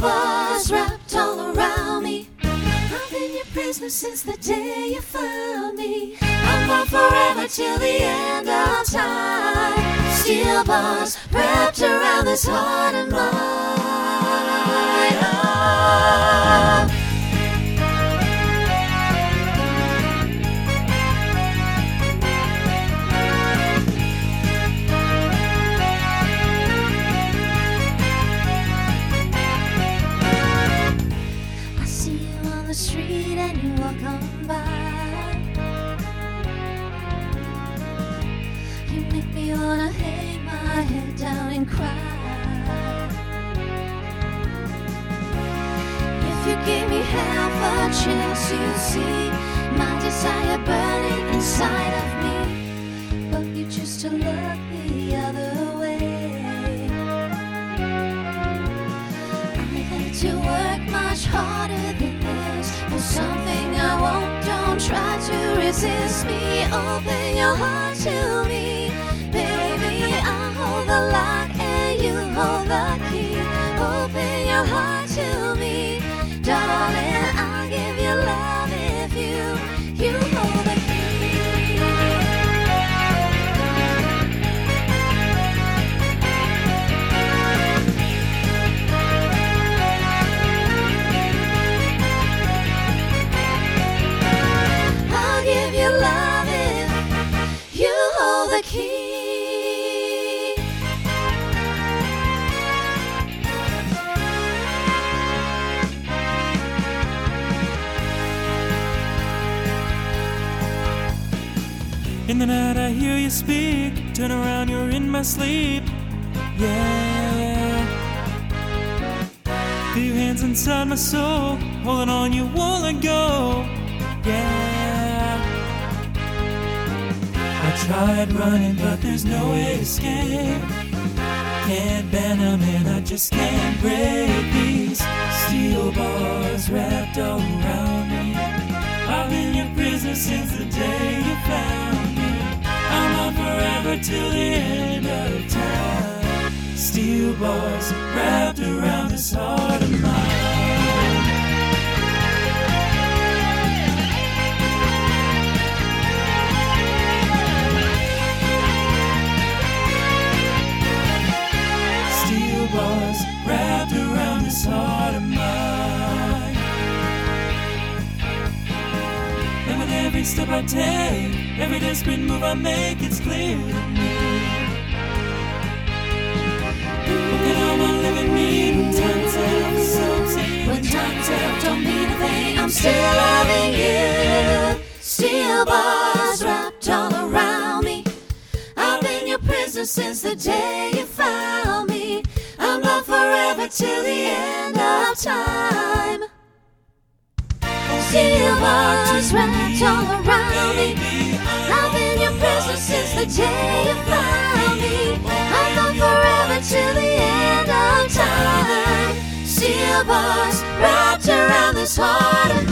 bars wrapped all around me. I've been your prisoner since the day you found me. I'm on forever till the end of time. Steel bars wrapped around this heart of mine. I see you on the street and you walk on by. You make me wanna hang my head down and cry. If you gave me half a chance, you'd see my desire burning inside of me. But you choose to look the other way. I had to work much harder than this for something I won't. Don't try to resist me. Open your heart to me, baby. I hold the lock and you hold the key. Open your heart to me, darling. I'll give you love if you hold the key. I'll give you love if you hold the key. In the night I hear you speak. Turn around, you're in my sleep. Yeah. Feel your hands inside my soul, holding on, you won't let go. Yeah. I tried running, but there's no way to escape. Can't bend them in, I just can't break these steel bars wrapped all around me. I've been your prisoner since the day you found me. I'm on forever till the end of time. Steel bars wrapped around this heart of mine. Steel bars wrapped around this heart of mine. And with every step I take, every desperate move I make, it's clear to me. Look at all my living need when times have something. When times have don't mean a thing, I'm still loving you. Steel bars wrapped all around me. I've been your prisoner since the day you found me. I'm loved forever till the end of time. Steel bars wrapped all around me. I've been your prisoner since the day you found me. I'm loved forever till the end of time. Steel bars wrapped around this heart of